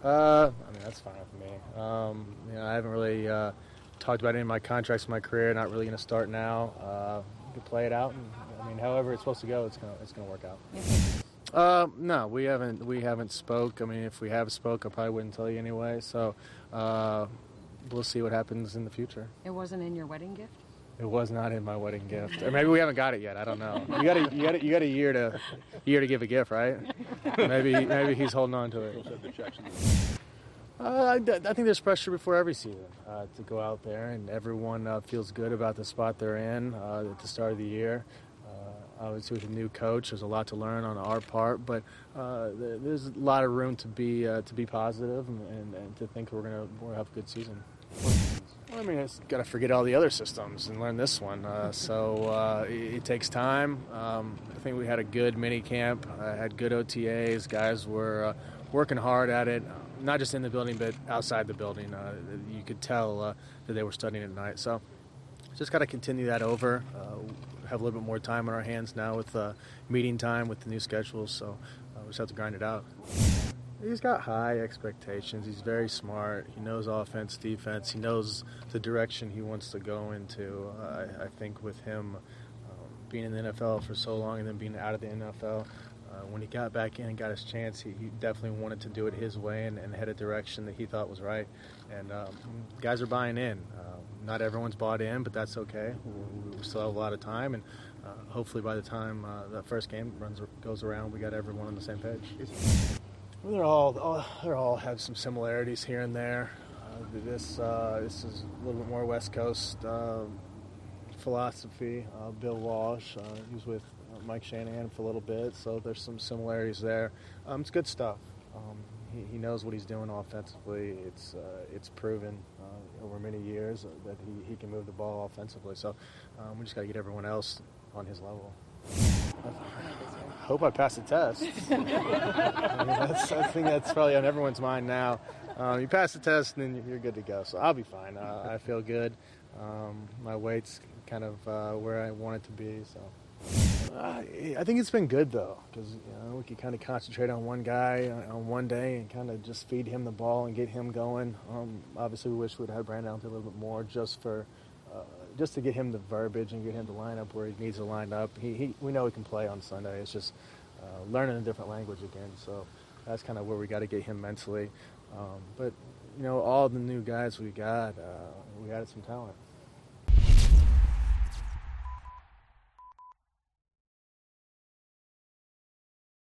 I mean, that's fine with me. I haven't really talked about any of my contracts in my career. Not really going to start now. You can play it out, and I mean, however it's supposed to go, it's gonna work out. No, we haven't spoke. I mean, if we have spoke, I probably wouldn't tell you anyway. So we'll see what happens in the future. It wasn't in your wedding gift? It was not in my wedding gift, or maybe we haven't got it yet. I don't know. You got a year to give a gift, right? Maybe he's holding on to it. I think there's pressure before every season to go out there, and everyone feels good about the spot they're in at the start of the year. Obviously, with a new coach, there's a lot to learn on our part, but there's a lot of room to be positive and to think we're gonna have a good season. I mean, it's got to forget all the other systems and learn this one. So it takes time. I think we had a good mini camp, had good OTAs. Guys were working hard at it, not just in the building but outside the building. You could tell that they were studying at night. So just got to continue that over. Have a little bit more time on our hands now with meeting time with the new schedules. So we just have to grind it out. He's got high expectations. He's very smart. He knows offense, defense. He knows the direction he wants to go into. I think with him being in the NFL for so long and then being out of the NFL, when he got back in and got his chance, he definitely wanted to do it his way and head a direction that he thought was right. And guys are buying in. Not everyone's bought in, but that's okay. We still have a lot of time, and hopefully by the time that first game goes around, we got everyone on the same page. Well, they all have some similarities here and there. This is a little bit more West Coast philosophy. Bill Walsh, he was with Mike Shanahan for a little bit, so there's some similarities there. It's good stuff. He knows what he's doing offensively. It's proven over many years that he can move the ball offensively. So we just got to get everyone else on his level. I hope I pass the test. I think that's probably on everyone's mind now. You pass the test, and then you're good to go. So I'll be fine. I feel good. My weight's kind of where I want it to be. So I think it's been good, though, because we can kind of concentrate on one guy on one day and kind of just feed him the ball and get him going. Obviously, we wish we'd had Brandon out there a little bit more just to get him the verbiage and get him to line up where he needs to line up. We know he can play on Sunday. It's just learning a different language again. So that's kind of where we got to get him mentally. But all the new guys we got some talent.